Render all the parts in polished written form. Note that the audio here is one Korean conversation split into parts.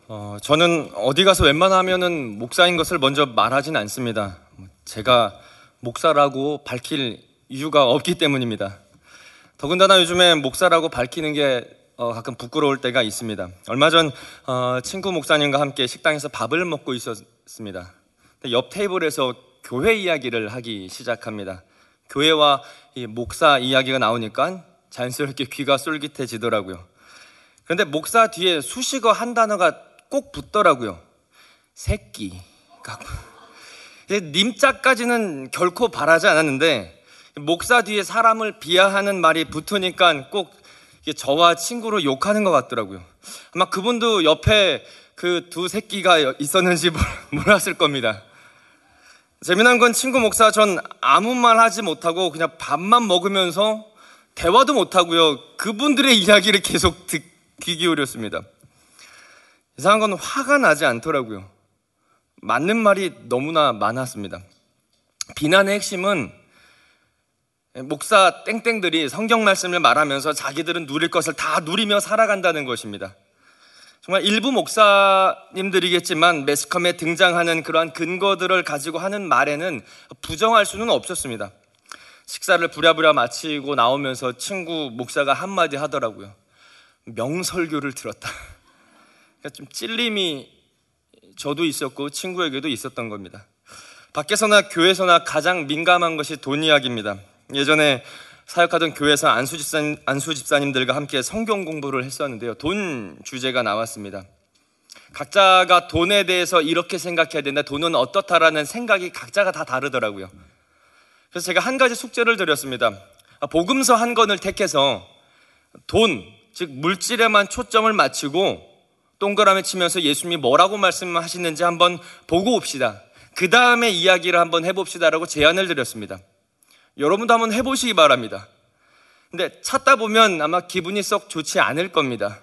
저는 어디 가서 웬만하면은 목사인 것을 먼저 말하진 않습니다. 제가 목사라고 밝힐 이유가 없기 때문입니다. 더군다나 요즘에 목사라고 밝히는 게 가끔 부끄러울 때가 있습니다. 얼마 전 친구 목사님과 함께 식당에서 밥을 먹고 있었습니다. 옆 테이블에서 교회 이야기를 하기 시작합니다. 교회와 이 목사 이야기가 나오니까 자연스럽게 귀가 쏠깃해지더라고요. 그런데 목사 뒤에 수식어 한 단어가 꼭 붙더라고요. 새끼가. 님자까지는 결코 바라지 않았는데 목사 뒤에 사람을 비하하는 말이 붙으니까 꼭 저와 친구로 욕하는 것 같더라고요. 아마 그분도 옆에 그 두 새끼가 있었는지 몰랐을 겁니다. 재미난 건 친구 목사 전 아무 말 하지 못하고 그냥 밥만 먹으면서 대화도 못하고요, 그분들의 이야기를 계속 귀 기울였습니다. 이상한 건 화가 나지 않더라고요. 맞는 말이 너무나 많았습니다. 비난의 핵심은 목사 땡땡들이 성경 말씀을 말하면서 자기들은 누릴 것을 다 누리며 살아간다는 것입니다. 정말 일부 목사님들이겠지만 매스컴에 등장하는 그러한 근거들을 가지고 하는 말에는 부정할 수는 없었습니다. 식사를 부랴부랴 마치고 나오면서 친구 목사가 한마디 하더라고요. 명설교를 들었다. 좀 찔림이 저도 있었고 친구에게도 있었던 겁니다. 밖에서나 교회에서나 가장 민감한 것이 돈 이야기입니다. 예전에 사역하던 교회에서 안수 집사님들과 함께 성경 공부를 했었는데요, 돈 주제가 나왔습니다. 각자가 돈에 대해서 이렇게 생각해야 된다, 돈은 어떻다라는 생각이 각자가 다 다르더라고요. 그래서 제가 한 가지 숙제를 드렸습니다. 복음서 한 권을 택해서 돈, 즉 물질에만 초점을 맞추고 동그라미 치면서 예수님이 뭐라고 말씀하시는지 한번 보고 옵시다. 그 다음에 이야기를 한번 해봅시다라고 제안을 드렸습니다. 여러분도 한번 해보시기 바랍니다. 근데 찾다 보면 아마 기분이 썩 좋지 않을 겁니다.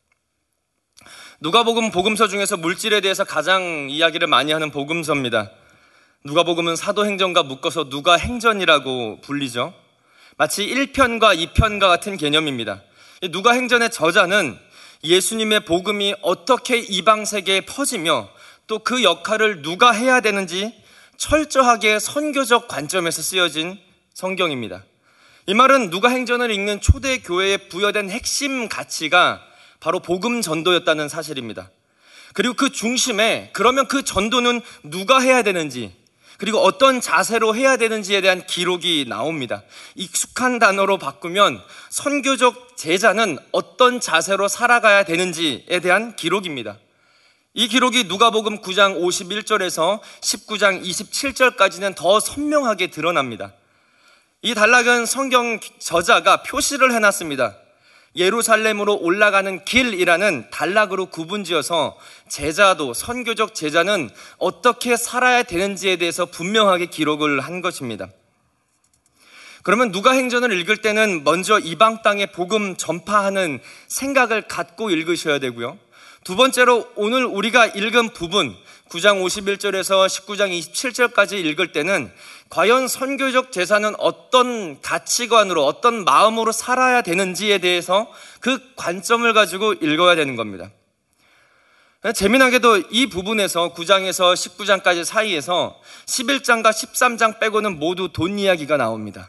누가복음 복음서 중에서 물질에 대해서 가장 이야기를 많이 하는 복음서입니다. 누가복음은 사도행전과 묶어서 누가행전이라고 불리죠. 마치 1편과 2편과 같은 개념입니다. 누가행전의 저자는 예수님의 복음이 어떻게 이방 세계에 퍼지며 또 그 역할을 누가 해야 되는지 철저하게 선교적 관점에서 쓰여진 성경입니다. 이 말은 누가행전을 읽는 초대 교회에 부여된 핵심 가치가 바로 복음 전도였다는 사실입니다. 그리고 그 중심에 그러면 그 전도는 누가 해야 되는지, 그리고 어떤 자세로 해야 되는지에 대한 기록이 나옵니다. 익숙한 단어로 바꾸면 선교적 제자는 어떤 자세로 살아가야 되는지에 대한 기록입니다. 이 기록이 누가복음 9장 51절에서 19장 27절까지는 더 선명하게 드러납니다. 이 단락은 성경 저자가 표시를 해놨습니다. 예루살렘으로 올라가는 길이라는 단락으로 구분지어서 제자도, 선교적 제자는 어떻게 살아야 되는지에 대해서 분명하게 기록을 한 것입니다. 그러면 누가행전을 읽을 때는 먼저 이방 땅에 복음 전파하는 생각을 갖고 읽으셔야 되고요, 두 번째로 오늘 우리가 읽은 부분 9장 51절에서 19장 27절까지 읽을 때는 과연 선교적 제사는 어떤 가치관으로, 어떤 마음으로 살아야 되는지에 대해서 그 관점을 가지고 읽어야 되는 겁니다. 재미나게도 이 부분에서 9장에서 19장까지 사이에서 11장과 13장 빼고는 모두 돈 이야기가 나옵니다.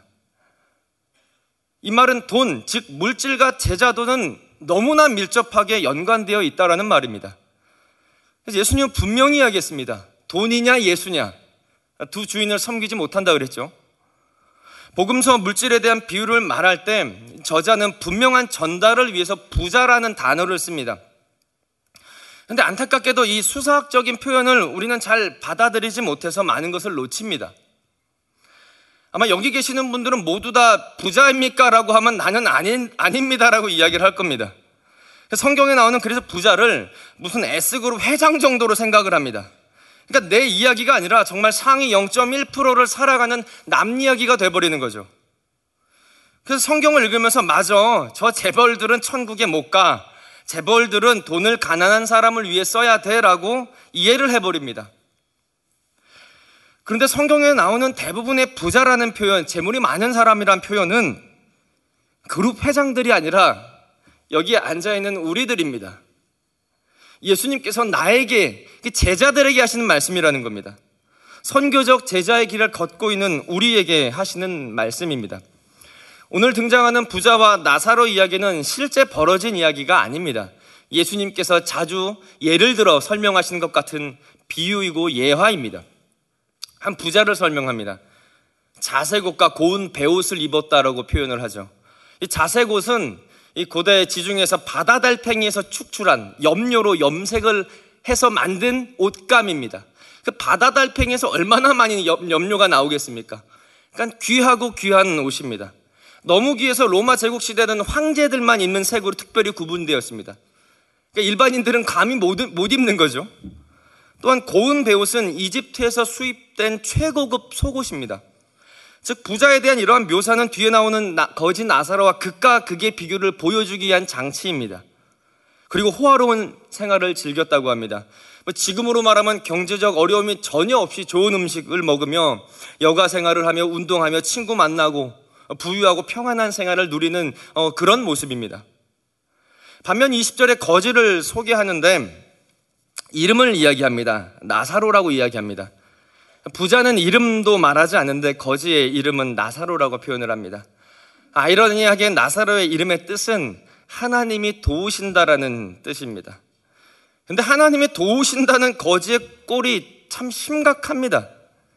이 말은 돈, 즉 물질과 제자도는 너무나 밀접하게 연관되어 있다는 말입니다. 그래서 예수님은 분명히 이야기했습니다. 돈이냐 예수냐, 두 주인을 섬기지 못한다 그랬죠. 복음서 물질에 대한 비유를 말할 때 저자는 분명한 전달을 위해서 부자라는 단어를 씁니다. 그런데 안타깝게도 이 수사학적인 표현을 우리는 잘 받아들이지 못해서 많은 것을 놓칩니다. 아마 여기 계시는 분들은 모두 다 부자입니까? 라고 하면 나는 아닙니다라고 이야기를 할 겁니다. 성경에 나오는 그래서 부자를 무슨 S그룹 회장 정도로 생각을 합니다. 그러니까 내 이야기가 아니라 정말 상위 0.1%를 살아가는 남 이야기가 돼버리는 거죠. 그래서 성경을 읽으면서 맞아, 저 재벌들은 천국에 못 가, 재벌들은 돈을 가난한 사람을 위해 써야 돼 라고 이해를 해버립니다. 그런데 성경에 나오는 대부분의 부자라는 표현, 재물이 많은 사람이란 표현은 그룹 회장들이 아니라 여기에 앉아있는 우리들입니다. 예수님께서 나에게, 제자들에게 하시는 말씀이라는 겁니다. 선교적 제자의 길을 걷고 있는 우리에게 하시는 말씀입니다. 오늘 등장하는 부자와 나사로 이야기는 실제 벌어진 이야기가 아닙니다. 예수님께서 자주 예를 들어 설명하시는 것 같은 비유이고 예화입니다. 한 부자를 설명합니다. 자색 옷과 고운 베옷을 입었다라고 표현을 하죠. 이 자색 옷은 이 고대 지중해에서 바다 달팽이에서 축출한 염료로 염색을 해서 만든 옷감입니다. 그 바다 달팽이에서 얼마나 많이 염료가 나오겠습니까? 그러니까 귀하고 귀한 옷입니다. 너무 귀해서 로마 제국 시대는 황제들만 입는 색으로 특별히 구분되었습니다. 그러니까 일반인들은 감히 못 입는 거죠. 또한 고운 베옷은 이집트에서 수입된 최고급 속옷입니다. 즉 부자에 대한 이러한 묘사는 뒤에 나오는 거지 나사로와 극과 극의 비교를 보여주기 위한 장치입니다. 그리고 호화로운 생활을 즐겼다고 합니다. 지금으로 말하면 경제적 어려움이 전혀 없이 좋은 음식을 먹으며 여가 생활을 하며 운동하며 친구 만나고 부유하고 평안한 생활을 누리는 그런 모습입니다. 반면 20절에 거지를 소개하는데 이름을 이야기합니다. 나사로라고 이야기합니다. 부자는 이름도 말하지 않는데 거지의 이름은 나사로라고 표현을 합니다. 아이러니하게 나사로의 이름의 뜻은 하나님이 도우신다라는 뜻입니다. 근데 하나님이 도우신다는 거지의 꼴이 참 심각합니다.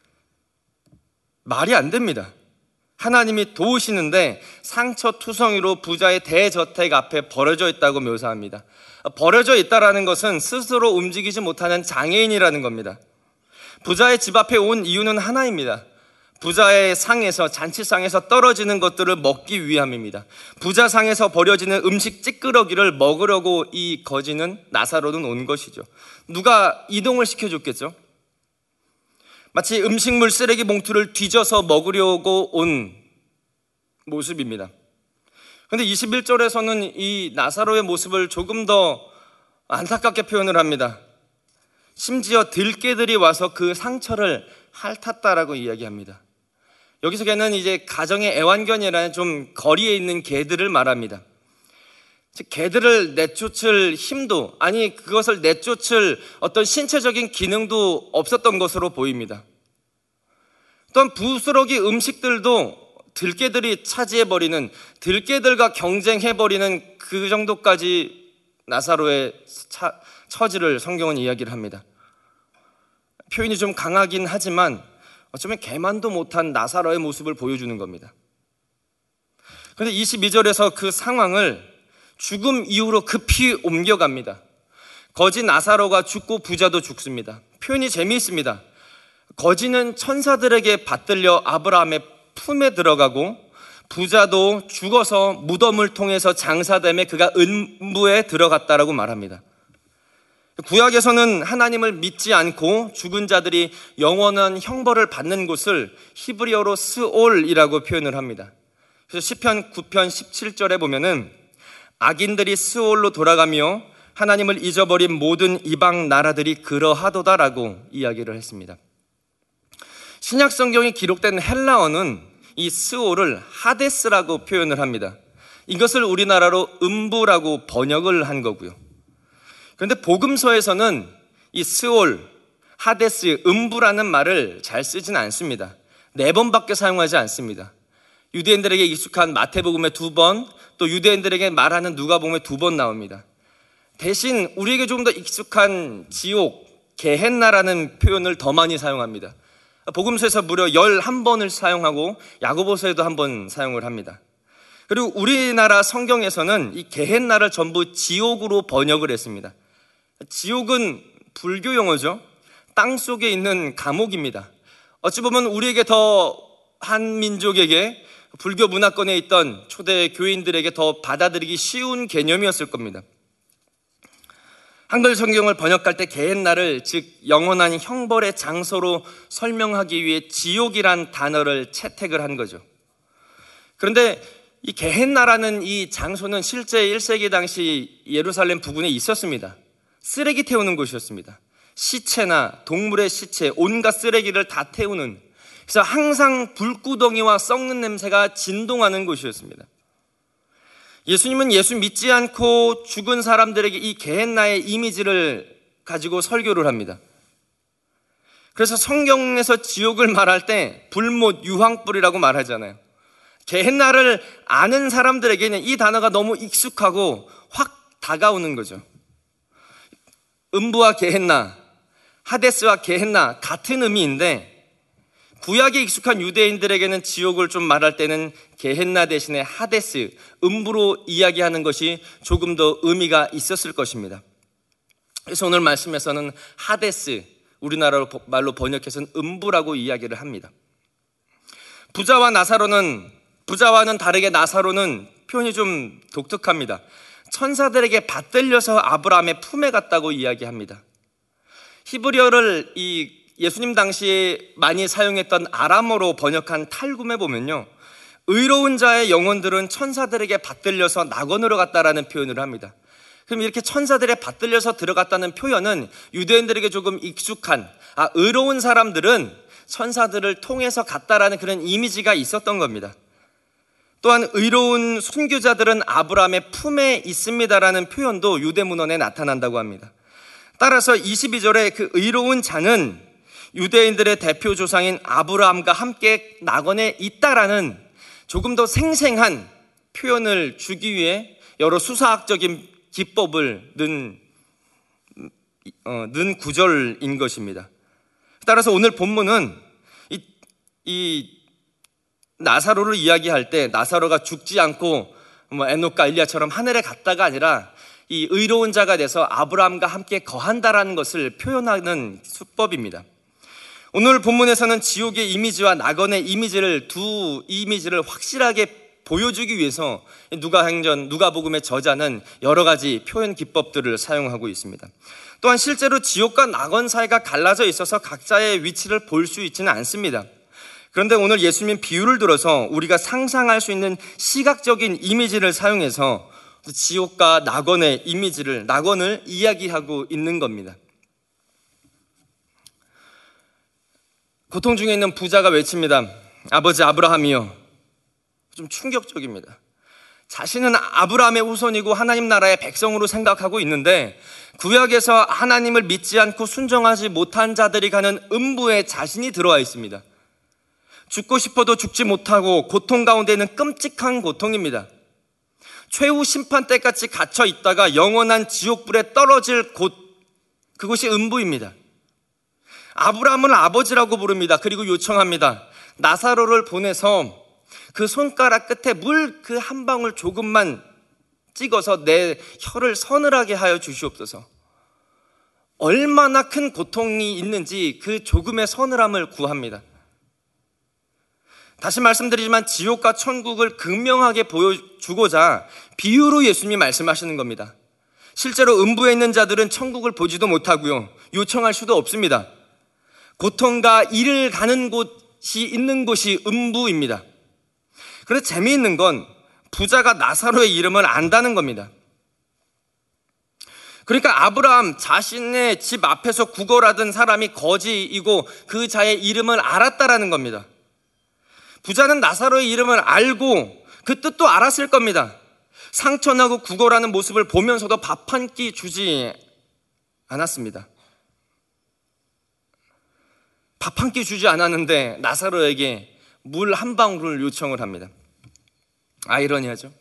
말이 안 됩니다. 하나님이 도우시는데 상처투성이로 부자의 대저택 앞에 버려져 있다고 묘사합니다. 버려져 있다라는 것은 스스로 움직이지 못하는 장애인이라는 겁니다. 부자의 집 앞에 온 이유는 하나입니다. 부자의 상에서, 잔치상에서 떨어지는 것들을 먹기 위함입니다. 부자 상에서 버려지는 음식 찌끄러기를 먹으려고 이 거지는, 나사로는 온 것이죠. 누가 이동을 시켜줬겠죠? 마치 음식물 쓰레기 봉투를 뒤져서 먹으려고 온 모습입니다. 그런데 21절에서는 이 나사로의 모습을 조금 더 안타깝게 표현을 합니다. 심지어 들개들이 와서 그 상처를 핥았다라고 이야기합니다. 여기서 걔는 이제 가정의 애완견이라는 좀 거리에 있는 개들을 말합니다. 즉 개들을 내쫓을 힘도, 아니 그것을 내쫓을 어떤 신체적인 기능도 없었던 것으로 보입니다. 또한 부스러기 음식들도 들개들이 차지해버리는, 들개들과 경쟁해버리는 그 정도까지 나사로의 처지를 성경은 이야기를 합니다. 표현이 좀 강하긴 하지만 어쩌면 개만도 못한 나사로의 모습을 보여주는 겁니다. 그런데 22절에서 그 상황을 죽음 이후로 급히 옮겨갑니다. 거지 나사로가 죽고 부자도 죽습니다. 표현이 재미있습니다. 거지는 천사들에게 받들려 아브라함의 품에 들어가고 부자도 죽어서 무덤을 통해서 장사되며 그가 은부에 들어갔다라고 말합니다. 구약에서는 하나님을 믿지 않고 죽은 자들이 영원한 형벌을 받는 곳을 히브리어로 스올이라고 표현을 합니다. 그래서 시편 9편 17절에 보면은 악인들이 스올로 돌아가며 하나님을 잊어버린 모든 이방 나라들이 그러하도다라고 이야기를 했습니다. 신약 성경이 기록된 헬라어는 이 스올을 하데스라고 표현을 합니다. 이것을 우리나라로 음부라고 번역을 한 거고요. 그런데 복음서에서는 이 스올, 하데스, 음부라는 말을 잘 쓰진 않습니다. 4번밖에 사용하지 않습니다. 유대인들에게 익숙한 마태복음에 2번, 또 유대인들에게 말하는 누가복음에 2번 나옵니다. 대신 우리에게 조금 더 익숙한 지옥, 게헨나라는 표현을 더 많이 사용합니다. 복음서에서 무려 11번을 사용하고 야고보서에도 1번 사용을 합니다. 그리고 우리나라 성경에서는 이 게헨나를 전부 지옥으로 번역을 했습니다. 지옥은 불교 용어죠. 땅 속에 있는 감옥입니다. 어찌 보면 우리에게 더 한민족에게, 불교 문화권에 있던 초대 교인들에게 더 받아들이기 쉬운 개념이었을 겁니다. 한글 성경을 번역할 때 게헨나를, 즉 영원한 형벌의 장소로 설명하기 위해 지옥이란 단어를 채택을 한 거죠. 그런데 이 게헨나라는 이 장소는 실제 1세기 당시 예루살렘 부근에 있었습니다. 쓰레기 태우는 곳이었습니다. 시체나 동물의 시체, 온갖 쓰레기를 다 태우는, 그래서 항상 불구덩이와 썩는 냄새가 진동하는 곳이었습니다. 예수님은 예수 믿지 않고 죽은 사람들에게 이 게헨나의 이미지를 가지고 설교를 합니다. 그래서 성경에서 지옥을 말할 때 불못, 유황불이라고 말하잖아요. 게헨나를 아는 사람들에게는 이 단어가 너무 익숙하고 확 다가오는 거죠. 음부와 게헨나, 하데스와 게헨나 같은 의미인데 구약에 익숙한 유대인들에게는 지옥을 좀 말할 때는 게헨나 대신에 하데스, 음부로 이야기하는 것이 조금 더 의미가 있었을 것입니다. 그래서 오늘 말씀에서는 하데스, 우리나라 말로 번역해서는 음부라고 이야기를 합니다. 부자와는 다르게 나사로는 표현이 좀 독특합니다. 천사들에게 받들려서 아브라함의 품에 갔다고 이야기합니다. 히브리어를 이 예수님 당시에 많이 사용했던 아람어로 번역한 탈굼에 보면요, 의로운 자의 영혼들은 천사들에게 받들려서 낙원으로 갔다라는 표현을 합니다. 그럼 이렇게 천사들에 받들려서 들어갔다는 표현은 유대인들에게 조금 익숙한, 의로운 사람들은 천사들을 통해서 갔다라는 그런 이미지가 있었던 겁니다. 또한 의로운 순교자들은 아브라함의 품에 있습니다라는 표현도 유대 문헌에 나타난다고 합니다. 따라서 22절에 그 의로운 자는 유대인들의 대표 조상인 아브라함과 함께 낙원에 있다라는 조금 더 생생한 표현을 주기 위해 여러 수사학적인 기법을 넣은 구절인 것입니다. 따라서 오늘 본문은 이 나사로를 이야기할 때 나사로가 죽지 않고 에녹과 엘리야처럼 하늘에 갔다가 아니라 이 의로운 자가 돼서 아브라함과 함께 거한다라는 것을 표현하는 수법입니다. 오늘 본문에서는 지옥의 이미지와 낙원의 이미지를, 두 이미지를 확실하게 보여주기 위해서 누가복음의 저자는 여러 가지 표현 기법들을 사용하고 있습니다. 또한 실제로 지옥과 낙원 사이가 갈라져 있어서 각자의 위치를 볼 수 있지는 않습니다. 그런데 오늘 예수님 비유를 들어서 우리가 상상할 수 있는 시각적인 이미지를 사용해서 지옥과 낙원의 낙원을 이야기하고 있는 겁니다. 고통 중에 있는 부자가 외칩니다. 아버지 아브라함이요. 좀 충격적입니다. 자신은 아브라함의 후손이고 하나님 나라의 백성으로 생각하고 있는데 구약에서 하나님을 믿지 않고 순종하지 못한 자들이 가는 음부에 자신이 들어와 있습니다. 죽고 싶어도 죽지 못하고 고통 가운데는 끔찍한 고통입니다. 최후 심판 때까지 갇혀 있다가 영원한 지옥불에 떨어질 곳, 그곳이 음부입니다. 아브라함을 아버지라고 부릅니다. 그리고 요청합니다. 나사로를 보내서 그 손가락 끝에 물 그 한 방울 조금만 찍어서 내 혀를 서늘하게 하여 주시옵소서. 얼마나 큰 고통이 있는지 그 조금의 서늘함을 구합니다. 다시 말씀드리지만 지옥과 천국을 극명하게 보여주고자 비유로 예수님이 말씀하시는 겁니다. 실제로 음부에 있는 자들은 천국을 보지도 못하고요, 요청할 수도 없습니다. 고통과 이를 가는 곳이 있는 곳이 음부입니다. 그래서 재미있는 건 부자가 나사로의 이름을 안다는 겁니다. 그러니까 아브라함 자신의 집 앞에서 구걸하던 사람이 거지이고 그 자의 이름을 알았다라는 겁니다. 부자는 나사로의 이름을 알고 그 뜻도 알았을 겁니다. 상처나고 구걸하는 모습을 보면서도 밥 한 끼 주지 않았습니다. 밥 한 끼 주지 않았는데 나사로에게 물 한 방울을 요청을 합니다. 아이러니하죠.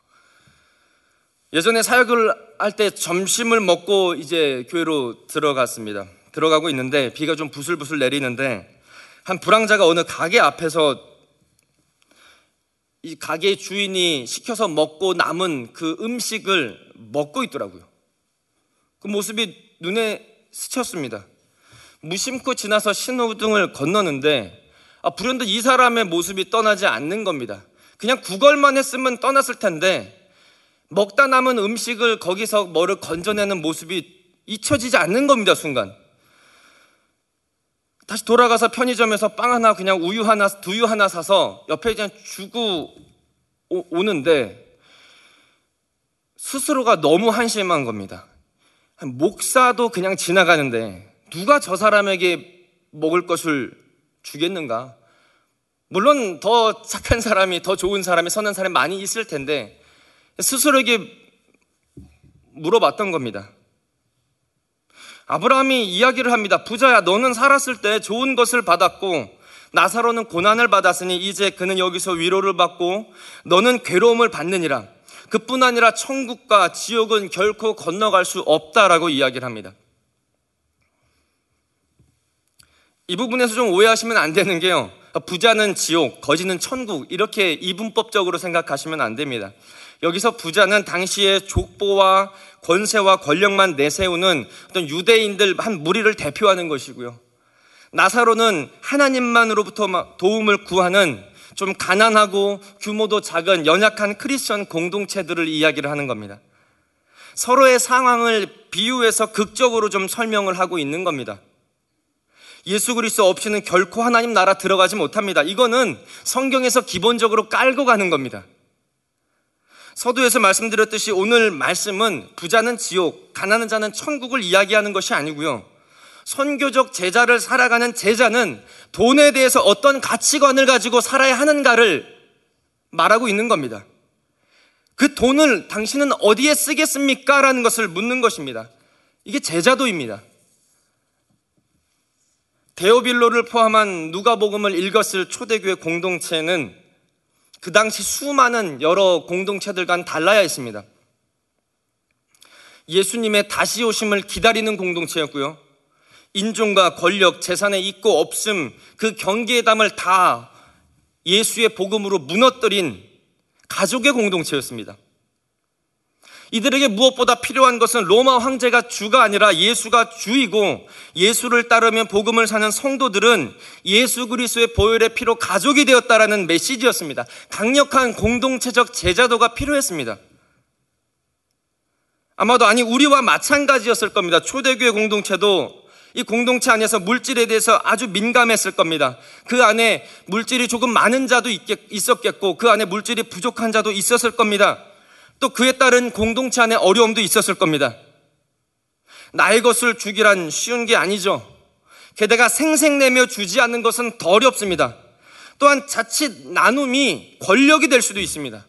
예전에 사역을 할 때 점심을 먹고 이제 교회로 들어가고 있는데 비가 좀 부슬부슬 내리는데 한 불황자가 어느 가게 앞에서 이 가게 주인이 시켜서 먹고 남은 그 음식을 먹고 있더라고요. 그 모습이 눈에 스쳤습니다. 무심코 지나서 신호등을 건너는데 불현듯 이 사람의 모습이 떠나지 않는 겁니다. 그냥 구걸만 했으면 떠났을 텐데 먹다 남은 음식을 거기서 뭐를 건져내는 모습이 잊혀지지 않는 겁니다. 순간 다시 돌아가서 편의점에서 빵 하나, 그냥 우유 하나, 두유 하나 사서 옆에 그냥 주고 오는데 스스로가 너무 한심한 겁니다. 목사도 그냥 지나가는데 누가 저 사람에게 먹을 것을 주겠는가? 물론 더 착한 사람이, 더 좋은 사람이, 선한 사람이 많이 있을 텐데 스스로에게 물어봤던 겁니다. 아브라함이 이야기를 합니다. 부자야, 너는 살았을 때 좋은 것을 받았고 나사로는 고난을 받았으니 이제 그는 여기서 위로를 받고 너는 괴로움을 받느니라. 그뿐 아니라 천국과 지옥은 결코 건너갈 수 없다라고 이야기를 합니다. 이 부분에서 좀 오해하시면 안 되는 게요, 부자는 지옥, 거지는 천국, 이렇게 이분법적으로 생각하시면 안 됩니다. 여기서 부자는 당시의 족보와 권세와 권력만 내세우는 어떤 유대인들 한 무리를 대표하는 것이고요, 나사로는 하나님만으로부터 도움을 구하는 좀 가난하고 규모도 작은 연약한 크리스천 공동체들을 이야기를 하는 겁니다. 서로의 상황을 비유해서 극적으로 좀 설명을 하고 있는 겁니다. 예수 그리스도 없이는 결코 하나님 나라 들어가지 못합니다. 이거는 성경에서 기본적으로 깔고 가는 겁니다. 서두에서 말씀드렸듯이 오늘 말씀은 부자는 지옥, 가난한 자는 천국을 이야기하는 것이 아니고요, 선교적 제자를 살아가는 제자는 돈에 대해서 어떤 가치관을 가지고 살아야 하는가를 말하고 있는 겁니다. 그 돈을 당신은 어디에 쓰겠습니까? 라는 것을 묻는 것입니다. 이게 제자도입니다. 데오빌로를 포함한 누가복음을 읽었을 초대교회 공동체는 그 당시 수많은 여러 공동체들과는 달라야 했습니다. 예수님의 다시 오심을 기다리는 공동체였고요, 인종과 권력, 재산의 있고 없음, 그 경계담을 다 예수의 복음으로 무너뜨린 가족의 공동체였습니다. 이들에게 무엇보다 필요한 것은 로마 황제가 주가 아니라 예수가 주이고, 예수를 따르며 복음을 사는 성도들은 예수 그리스도의 보혈의 피로 가족이 되었다라는 메시지였습니다. 강력한 공동체적 제자도가 필요했습니다. 아마도 우리와 마찬가지였을 겁니다. 초대교회 공동체도 이 공동체 안에서 물질에 대해서 아주 민감했을 겁니다. 그 안에 물질이 조금 많은 자도 있었겠고, 그 안에 물질이 부족한 자도 있었을 겁니다. 또 그에 따른 공동체 안에 어려움도 있었을 겁니다. 나의 것을 주기란 쉬운 게 아니죠. 게다가 생색내며 주지 않는 것은 더 어렵습니다. 또한 자칫 나눔이 권력이 될 수도 있습니다.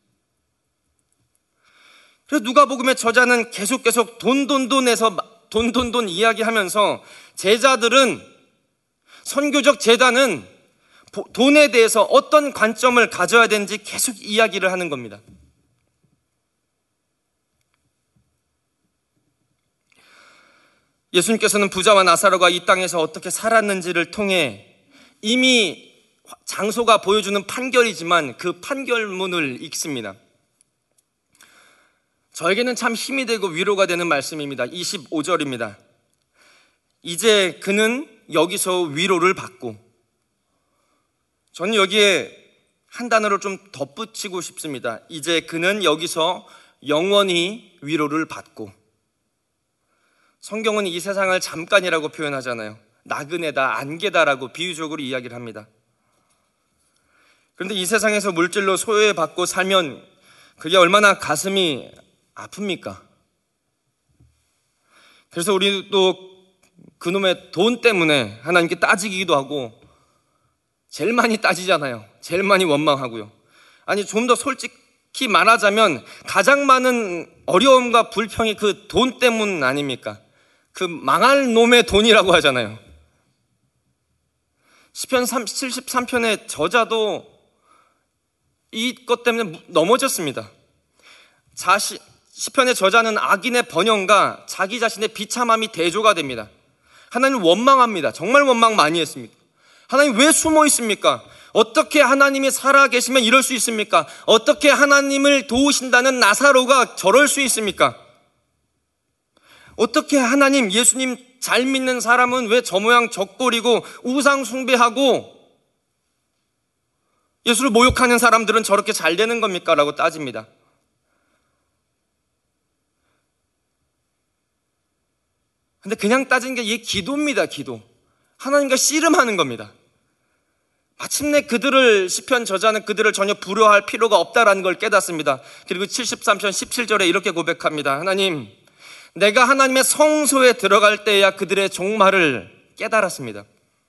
그래서 누가복음의 저자는 계속 돈에서 돈 이야기하면서 제자들은, 선교적 제자는 돈에 대해서 어떤 관점을 가져야 되는지 계속 이야기를 하는 겁니다. 예수님께서는 부자와 나사로가 이 땅에서 어떻게 살았는지를 통해 이미 장소가 보여주는 판결이지만 그 판결문을 읽습니다. 저에게는 참 힘이 되고 위로가 되는 말씀입니다. 25절입니다. 이제 그는 여기서 위로를 받고, 저는 여기에 한 단어를 좀 덧붙이고 싶습니다. 이제 그는 여기서 영원히 위로를 받고. 성경은 이 세상을 잠깐이라고 표현하잖아요. 나그네다, 안개다라고 비유적으로 이야기를 합니다. 그런데 이 세상에서 물질로 소외받고 살면 그게 얼마나 가슴이 아픕니까? 그래서 우리도 그놈의 돈 때문에 하나님께 따지기도 하고, 제일 많이 따지잖아요. 제일 많이 원망하고요. 좀 더 솔직히 말하자면 가장 많은 어려움과 불평이 그 돈 때문 아닙니까? 그 망할 놈의 돈이라고 하잖아요. 시편 73편의 저자도 이것 때문에 넘어졌습니다. 시편의 저자는 악인의 번영과 자기 자신의 비참함이 대조가 됩니다. 하나님 원망합니다. 정말 원망 많이 했습니다. 하나님 왜 숨어 있습니까? 어떻게 하나님이 살아 계시면 이럴 수 있습니까? 어떻게 하나님을 도우신다는 나사로가 저럴 수 있습니까? 어떻게 하나님, 예수님 잘 믿는 사람은 왜 저 모양 저 꼴이고, 우상 숭배하고 예수를 모욕하는 사람들은 저렇게 잘 되는 겁니까? 라고 따집니다. 근데 그냥 따진 게 이 기도입니다. 기도. 하나님과 씨름하는 겁니다. 마침내 시편 저자는 그들을 전혀 부러워할 필요가 없다라는 걸 깨닫습니다. 그리고 73편 17절에 이렇게 고백합니다. 하나님, 내가 하나님의 성소에 들어갈 때야 그들의 종말을 깨달았습니다.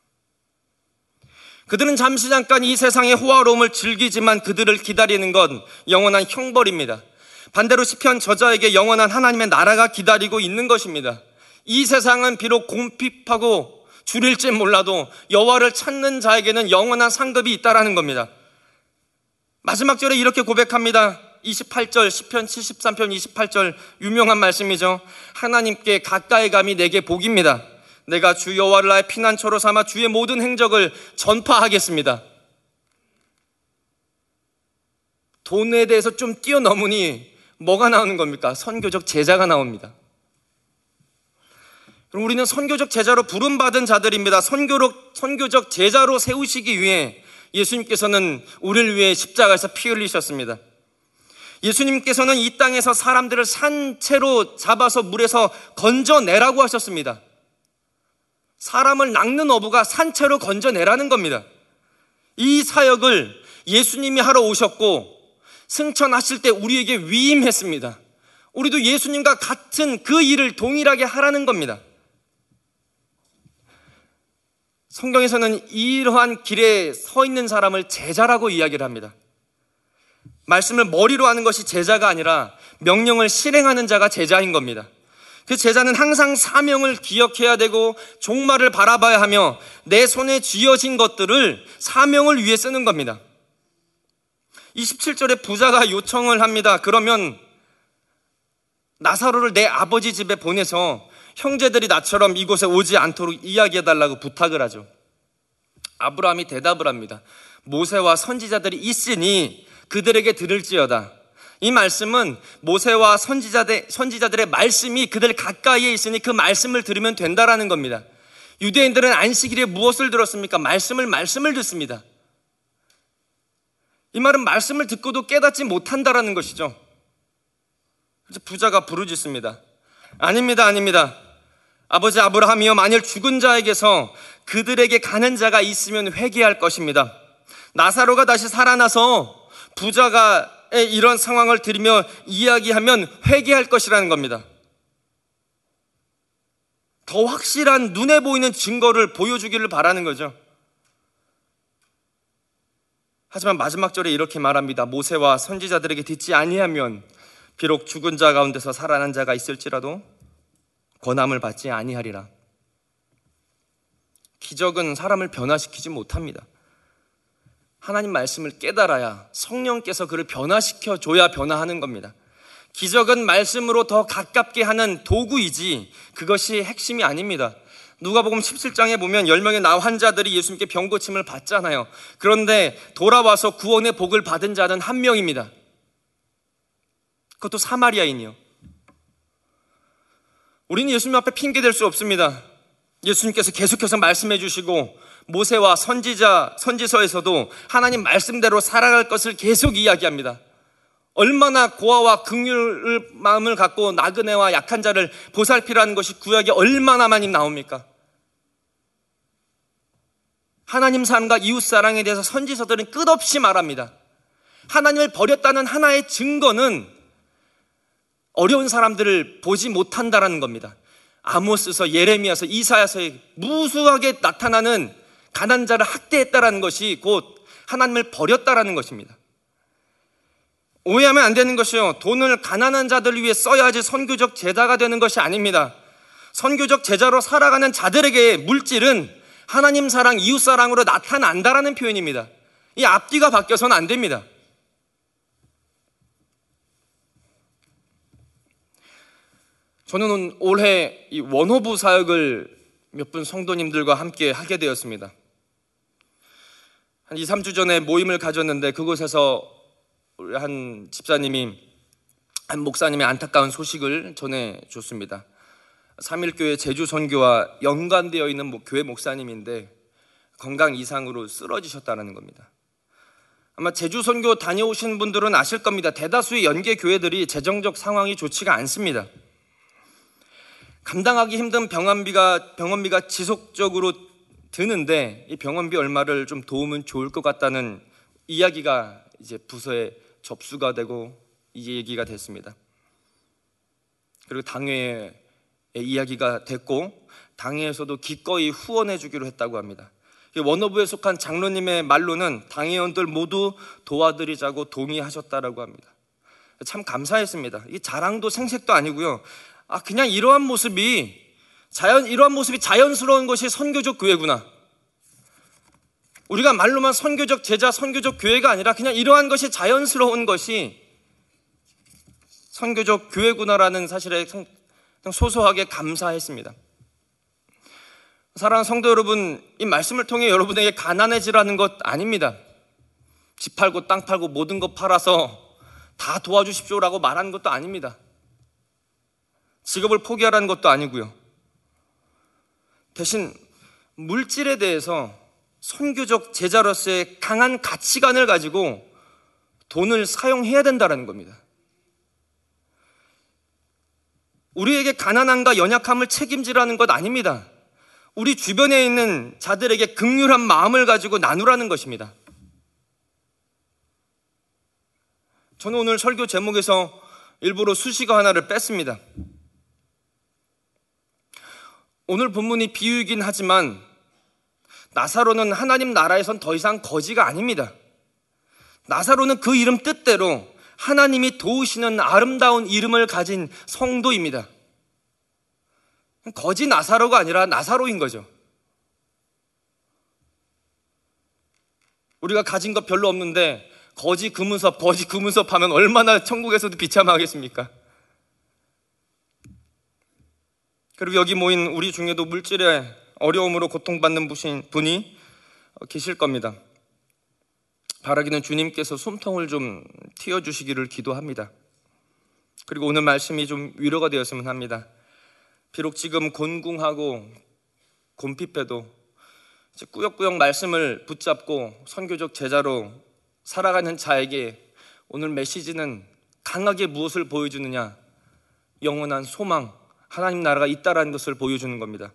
그들은 잠시 잠깐 이 세상의 호화로움을 즐기지만 그들을 기다리는 건 영원한 형벌입니다. 반대로 시편 저자에게 영원한 하나님의 나라가 기다리고 있는 것입니다. 이 세상은 비록 궁핍하고 줄일지 몰라도 여호와를 찾는 자에게는 영원한 상급이 있다라는 겁니다. 마지막 절에 이렇게 고백합니다. 28절, 시편 73편 28절, 유명한 말씀이죠. 하나님께 가까이 감이 내게 복입니다. 내가 주 여호와를 나의 피난처로 삼아 주의 모든 행적을 전파하겠습니다. 돈에 대해서 좀 뛰어넘으니 뭐가 나오는 겁니까? 선교적 제자가 나옵니다. 우리는 선교적 제자로 부름받은 자들입니다. 선교적 제자로 세우시기 위해 예수님께서는 우리를 위해 십자가에서 피 흘리셨습니다. 예수님께서는 이 땅에서 사람들을 산채로 잡아서 물에서 건져내라고 하셨습니다. 사람을 낚는 어부가 산채로 건져내라는 겁니다. 이 사역을 예수님이 하러 오셨고 승천하실 때 우리에게 위임했습니다. 우리도 예수님과 같은 그 일을 동일하게 하라는 겁니다. 성경에서는 이러한 길에 서 있는 사람을 제자라고 이야기를 합니다. 말씀을 머리로 하는 것이 제자가 아니라 명령을 실행하는 자가 제자인 겁니다. 그 제자는 항상 사명을 기억해야 되고 종말을 바라봐야 하며 내 손에 쥐어진 것들을 사명을 위해 쓰는 겁니다. 27절에 부자가 요청을 합니다. 그러면 나사로를 내 아버지 집에 보내서 형제들이 나처럼 이곳에 오지 않도록 이야기해달라고 부탁을 하죠. 아브라함이 대답을 합니다. 모세와 선지자들이 있으니 그들에게 들을지어다. 이 말씀은 모세와 선지자들의 말씀이 그들 가까이에 있으니 그 말씀을 들으면 된다라는 겁니다. 유대인들은 안식일에 무엇을 들었습니까? 말씀을 듣습니다. 이 말은 말씀을 듣고도 깨닫지 못한다라는 것이죠. 그래서 부자가 부르짖습니다. 아닙니다. 아버지 아브라함이여, 만일 죽은 자에게서 그들에게 가는 자가 있으면 회개할 것입니다. 나사로가 다시 살아나서 부자가 이런 상황을 들으며 이야기하면 회개할 것이라는 겁니다. 더 확실한 눈에 보이는 증거를 보여주기를 바라는 거죠. 하지만 마지막 절에 이렇게 말합니다. 모세와 선지자들에게 듣지 아니하면 비록 죽은 자 가운데서 살아난 자가 있을지라도 권함을 받지 아니하리라. 기적은 사람을 변화시키지 못합니다. 하나님 말씀을 깨달아야 성령께서 그를 변화시켜 줘야 변화하는 겁니다. 기적은 말씀으로 더 가깝게 하는 도구이지 그것이 핵심이 아닙니다. 누가복음 17장에 보면 10명의 나 환자들이 예수님께 병고침을 받잖아요. 그런데 돌아와서 구원의 복을 받은 자는 한 명입니다. 그것도 사마리아인이요. 우리는 예수님 앞에 핑계댈 수 없습니다. 예수님께서 계속해서 말씀해 주시고 모세와 선지서에서도 하나님 말씀대로 살아갈 것을 계속 이야기합니다. 얼마나 고아와 긍휼 마음을 갖고 나그네와 약한 자를 보살피라는 것이 구약에 얼마나 많이 나옵니까? 하나님 사랑과 이웃 사랑에 대해서 선지서들은 끝없이 말합니다. 하나님을 버렸다는 하나의 증거는 어려운 사람들을 보지 못한다라는 겁니다. 아모스서, 예레미야서, 이사야서에 무수하게 나타나는 가난한 자를 학대했다라는 것이 곧 하나님을 버렸다라는 것입니다. 오해하면 안 되는 것이요, 돈을 가난한 자들을 위해 써야지 선교적 제자가 되는 것이 아닙니다. 선교적 제자로 살아가는 자들에게 물질은 하나님 사랑, 이웃 사랑으로 나타난다라는 표현입니다. 이 앞뒤가 바뀌어서는 안 됩니다. 저는 올해 이 원호부 사역을 몇 분 성도님들과 함께 하게 되었습니다. 한 2, 3주 전에 모임을 가졌는데 그곳에서 우리 한 집사님이, 한 목사님의 안타까운 소식을 전해줬습니다. 3일교회 제주선교와 연관되어 있는 교회 목사님인데 건강 이상으로 쓰러지셨다는 겁니다. 아마 제주선교 다녀오신 분들은 아실 겁니다. 대다수의 연계교회들이 재정적 상황이 좋지가 않습니다. 감당하기 힘든 병원비가 지속적으로 드는데 이 병원비 얼마를 좀 도우면 좋을 것 같다는 이야기가 이제 부서에 접수가 되고 이 얘기가 됐습니다. 그리고 당회에 이야기가 됐고 당회에서도 기꺼이 후원해 주기로 했다고 합니다. 원어부에 속한 장로님의 말로는 당회원들 모두 도와드리자고 동의하셨다라고 합니다. 참 감사했습니다. 이게 자랑도 생색도 아니고요. 그냥 이러한 모습이 자연스러운 것이 선교적 교회구나. 우리가 말로만 선교적 제자, 선교적 교회가 아니라 그냥 이러한 것이 자연스러운 것이 선교적 교회구나라는 사실에 소소하게 감사했습니다. 사랑하는 성도 여러분, 이 말씀을 통해 여러분에게 가난해지라는 것 아닙니다. 집 팔고 땅 팔고 모든 것 팔아서 다 도와주십시오라고 말하는 것도 아닙니다. 직업을 포기하라는 것도 아니고요. 대신 물질에 대해서 선교적 제자로서의 강한 가치관을 가지고 돈을 사용해야 된다는 겁니다. 우리에게 가난함과 연약함을 책임지라는 것 아닙니다. 우리 주변에 있는 자들에게 긍휼한 마음을 가지고 나누라는 것입니다. 저는 오늘 설교 제목에서 일부러 수식어 하나를 뺐습니다. 오늘 본문이 비유이긴 하지만 나사로는 하나님 나라에선 더 이상 거지가 아닙니다. 나사로는 그 이름 뜻대로 하나님이 도우시는 아름다운 이름을 가진 성도입니다. 거지 나사로가 아니라 나사로인 거죠. 우리가 가진 것 별로 없는데 거지 금은섭 하면 얼마나 천국에서도 비참하겠습니까? 그리고 여기 모인 우리 중에도 물질의 어려움으로 고통받는 분이 계실 겁니다. 바라기는 주님께서 숨통을 좀 틔워주시기를 기도합니다. 그리고 오늘 말씀이 좀 위로가 되었으면 합니다. 비록 지금 곤궁하고 곰핍해도 꾸역꾸역 말씀을 붙잡고 선교적 제자로 살아가는 자에게 오늘 메시지는 강하게 무엇을 보여주느냐? 영원한 소망, 하나님 나라가 있다라는 것을 보여주는 겁니다.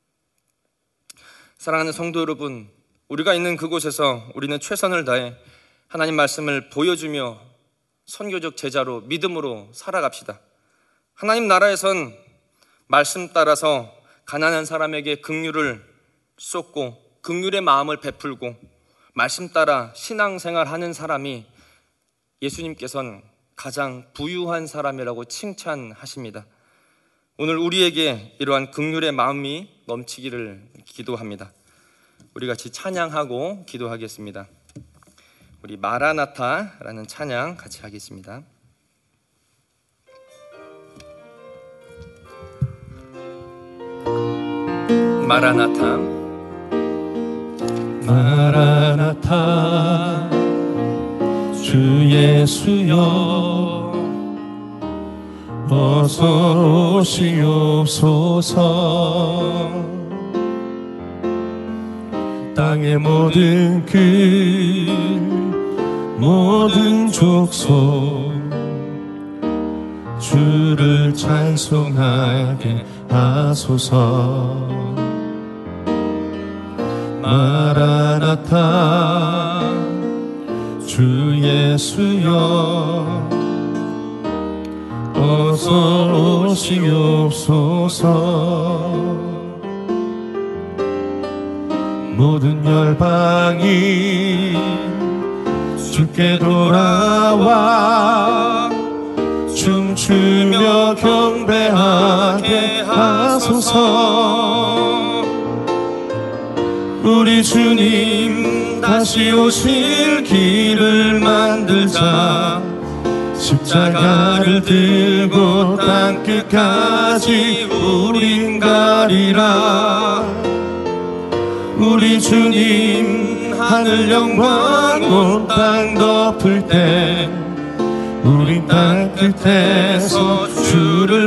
사랑하는 성도 여러분, 우리가 있는 그곳에서 우리는 최선을 다해 하나님 말씀을 보여주며 선교적 제자로 믿음으로 살아갑시다. 하나님 나라에선 말씀 따라서 가난한 사람에게 긍휼을 쏟고 긍휼의 마음을 베풀고 말씀 따라 신앙생활하는 사람이 예수님께서는 가장 부유한 사람이라고 칭찬하십니다. 오늘 우리에게 이러한 긍휼의 마음이 넘치기를 기도합니다. 우리 같이 찬양하고 기도하겠습니다. 우리 마라나타라는 찬양 같이 하겠습니다. 마라나타. 마라나타 주 예수여 어서 오시옵소서. 땅의 모든 모든 족속 주를 찬송하게 하소서. 마라나타 주 예수여 어서 오시옵소서. 모든 열방이 주께 돌아와 춤추며 경배하게 하소서. 우리 주님 다시 오실 길을 만들자. 십자가를 들고 땅끝까지 우린 가리라. 우리 주님 하늘 영광 온 땅 덮을 때 우린 땅끝에서 주를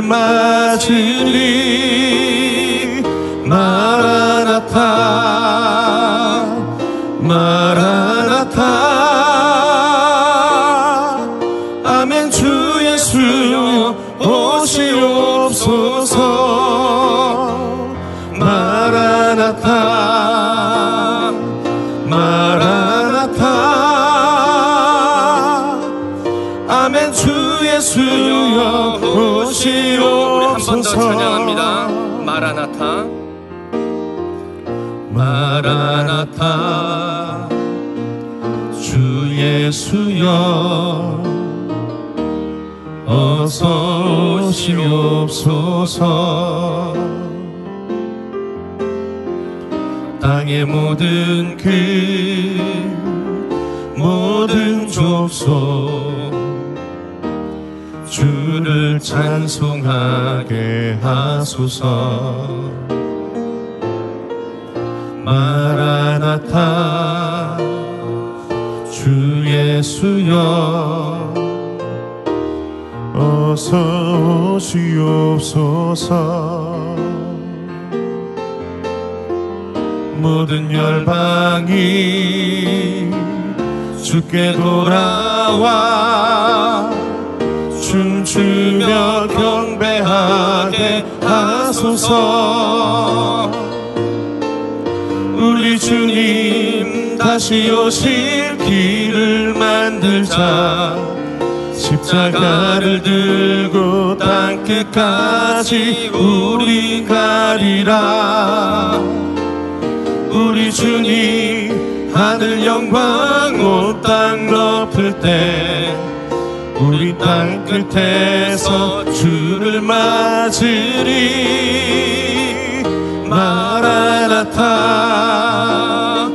맞으리. 마라나타 마라나타 아멘. 주 예수여 오시옵소서. 마라나타 마라나타 아멘. 주 예수여 오시옵소서. 우리 한 번 더 찬양합니다. 마라나타 마라나타 주 예수여 어서 오시옵소서. 땅의 모든 모든 족속 주를 찬송하게 하소서. 마라나타 주 예수여 어서 오시옵소서. 모든 열방이 주께 돌아와 춤추며 경배하게 하소서. 우리 주님 다시 오실 길을 만들자. 십자가를 들고 땅끝까지 우리 가리라. 우리 주님 하늘 영광 온 땅 덮을 때 우리 땅 끝에서 주를 맞으리. 마라나타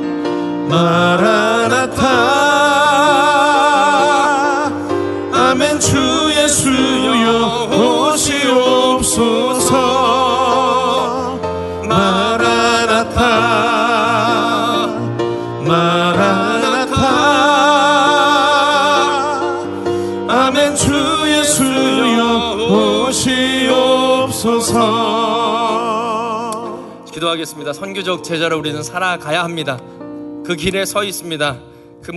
마라나타 아멘. 주 예수여 오시옵소서. 마라나타 마라나타 아멘. 주 예수여 오시옵소서. 기도하겠습니다. 선교적 제자로 우리는 살아가야 합니다. 그 길에 서 있습니다. 그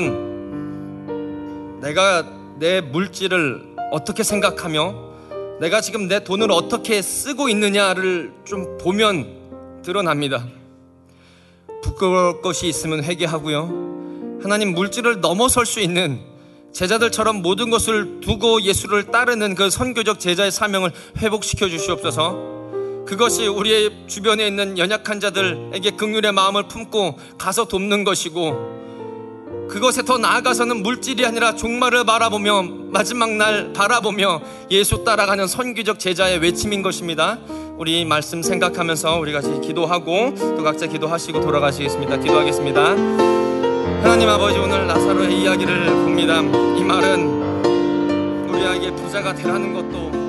모습은 내가 내 물질을 어떻게 생각하며 내가 지금 내 돈을 어떻게 쓰고 있느냐를 좀 보면 드러납니다. 부끄러울 것이 있으면 회개하고요. 하나님, 물질을 넘어설 수 있는 제자들처럼 모든 것을 두고 예수를 따르는 그 선교적 제자의 사명을 회복시켜 주시옵소서. 그것이 우리의 주변에 있는 연약한 자들에게 긍휼의 마음을 품고 가서 돕는 것이고, 그것에 더 나아가서는 물질이 아니라 종말을 바라보며 마지막 날 바라보며 예수 따라가는 선교적 제자의 외침인 것입니다. 우리 말씀 생각하면서 우리 같이 기도하고 또 각자 기도하시고 돌아가시겠습니다. 기도하겠습니다. 하나님 아버지, 오늘 나사로의 이야기를 봅니다. 이 말은 우리에게 부자가 되라는 것도